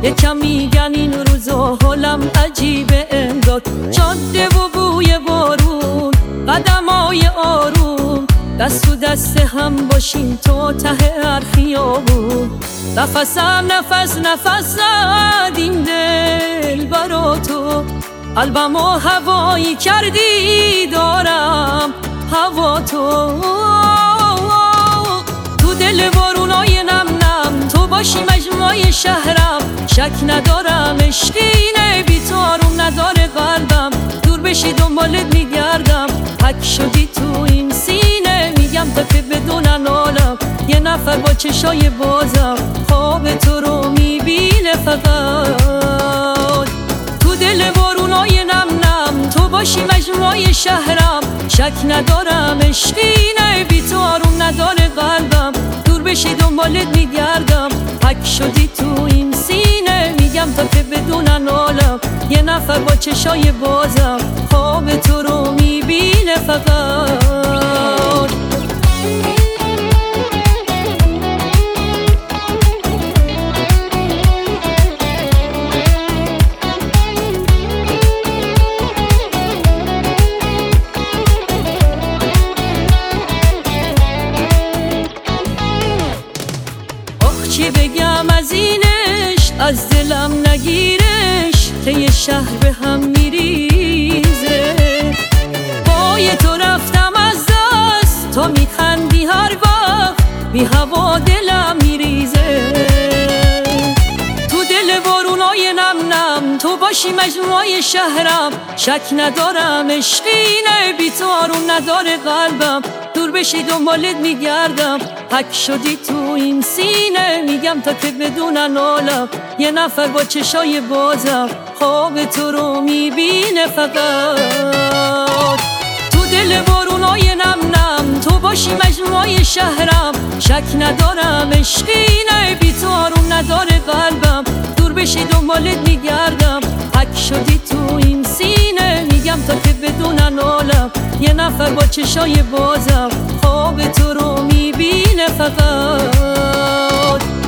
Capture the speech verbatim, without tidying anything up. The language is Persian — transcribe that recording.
یکم میگن این روزا حالم عجیبه انگار، جاده و بوی بارون، قدمای آروم، دست و دست هم باشیم تا ته هر خیابون. نفسم نفس نفس زد این دل برا تو، قلبم و هوایی کردی دارم هوا تو. تو دل بارونای نم نم تو باشی مجموعه شهرم، شک ندارم عشقینه بی تو آروم نداره قلبم، دور بشی دنبالت میگردم، حک شدی تو این سینه، میگم تفه بدونن عالم، یه نفر با چشای بازم خواب تو رو میبینه فقط. تو دل بارونای نم نم تو باشی مجموعه شهرم، شک ندارم عشقینه بی تو آروم نداره قلبم، دور بشی دنبالت میگردم، حک شدی تو این سینه، میگم تا که بدونن عالم، یه نفر با چشای بازم خواب تو رو میبینه فقط. چی بگم از اینش، از دلم نگیرش، طی شهر به هم میریزه، پای تو رفتم از دست، تو میخندی هر وقت، بی هوا دلم میریزه. تو دل بارونای نم نم تو باشی مجموعه شهرم، شک ندارم عشقینه بی تو آروم نداره قلبم، دور بشی دنبالت میگردم، حک شدی تو این سینه، میگم تا که بدونن عالم، یه نفر با چشای بازم خواب تو رو میبینه فقط. تو دل بارونای نم نم تو باشی مجموعه شهرم، شک ندارم عشقینه بی تو آروم نداره قلبم، دور بشی دنبالت میگردم، حک شدی تو این سینه، میگم تا که بدونن عالم، یه نفر با چشای بازم خواب تو رو میبینه فقط.